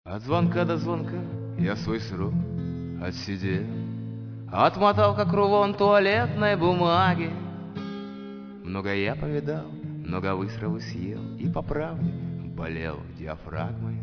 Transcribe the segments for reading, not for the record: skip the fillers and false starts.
От звонка до звонка я свой срок отсидел, отмотал, как рулон туалетной бумаги. Много я повидал, много выстрелов съел, и по правде болел диафрагмой.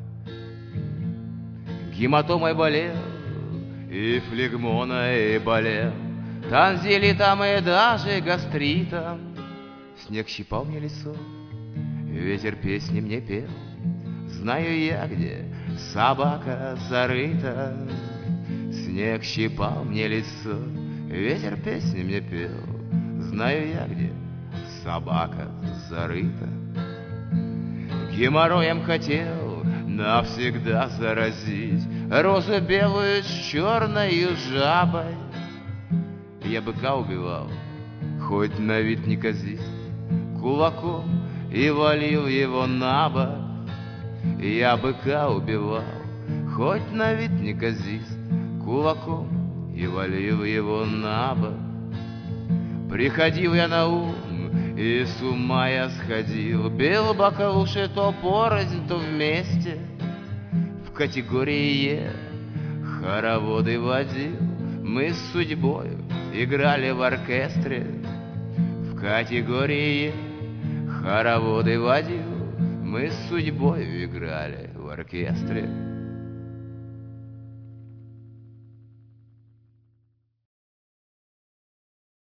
Гематомой болел, и флегмоной болел, танзелитом и даже гастритом. Снег щипал мне лицо, ветер песни мне пел. Знаю я, где собака зарыта. Снег щипал мне лицо, ветер песни мне пел. Знаю я, где собака зарыта. Геморроем хотел навсегда заразить розу белую с черною жабой. Я быка убивал, хоть на вид неказист, кулаком и валил его на бок. Я быка убивал, хоть на вид неказист, кулаком и валил его на бок. Приходил я на ум, и с ума я сходил, бил баклуши то порознь, то вместе. В категории Е хороводы водил, мы с судьбою играли в оркестре. В категории Е хороводы водил, мы с судьбой играли в оркестре.